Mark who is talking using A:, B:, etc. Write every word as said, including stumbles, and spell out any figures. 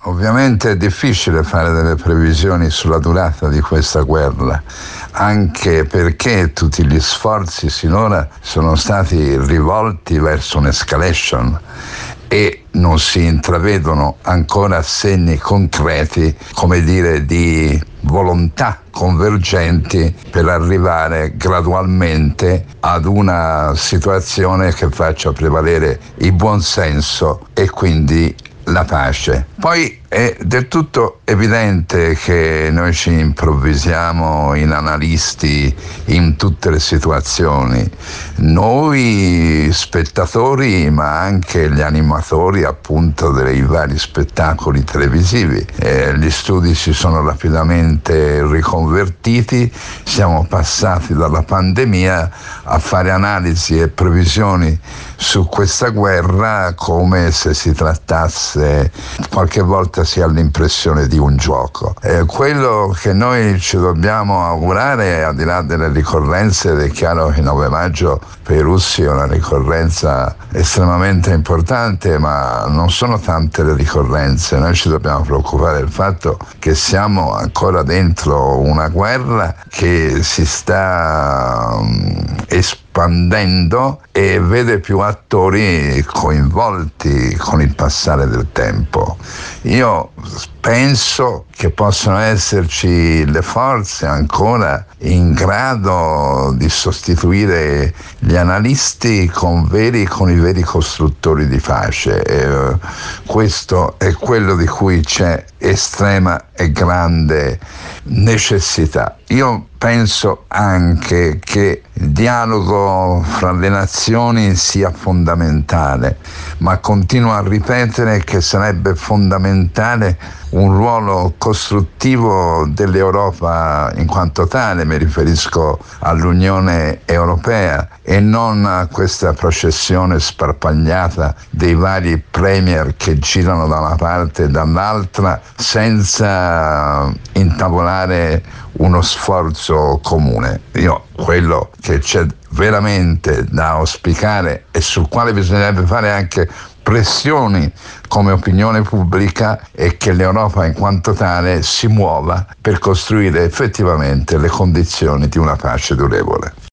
A: Ovviamente è difficile fare delle previsioni sulla durata di questa guerra, anche perché tutti gli sforzi sinora sono stati rivolti verso un'escalation e non si intravedono ancora segni concreti, come dire, di volontà convergenti per arrivare gradualmente ad una situazione che faccia prevalere il buonsenso e quindi la pace. Poi è del tutto evidente che noi ci improvvisiamo in analisti in tutte le situazioni, noi spettatori ma anche gli animatori appunto dei vari spettacoli televisivi. Eh, gli studi si sono rapidamente riconvertiti, siamo passati dalla pandemia a fare analisi e previsioni su questa guerra come se si trattasse, qualche volta si ha l'impressione di un gioco. Eh, quello che noi ci dobbiamo augurare, al di là delle ricorrenze, ed è chiaro che il nove maggio per i russi è una ricorrenza estremamente importante, ma non sono tante le ricorrenze. Noi ci dobbiamo preoccupare del fatto che siamo ancora dentro una guerra che si sta um, espandendo e vede più attori coinvolti con il passare del tempo. Io penso che possano esserci le forze ancora in grado di sostituire gli analisti con, veri, con i veri costruttori di pace. E questo è quello di cui c'è estrema e grande necessità. Io penso anche che il dialogo fra le nazioni sia fondamentale, ma continuo a ripetere che sarebbe fondamentale un ruolo costruttivo dell'Europa in quanto tale, mi riferisco all'Unione Europea, e non a questa processione sparpagliata dei vari premier che girano da una parte e dall'altra senza intavolare uno sforzo comune. Io quello che c'è veramente da auspicare e sul quale bisognerebbe fare anche pressioni come opinione pubblica è che l'Europa in quanto tale si muova per costruire effettivamente le condizioni di una pace durevole.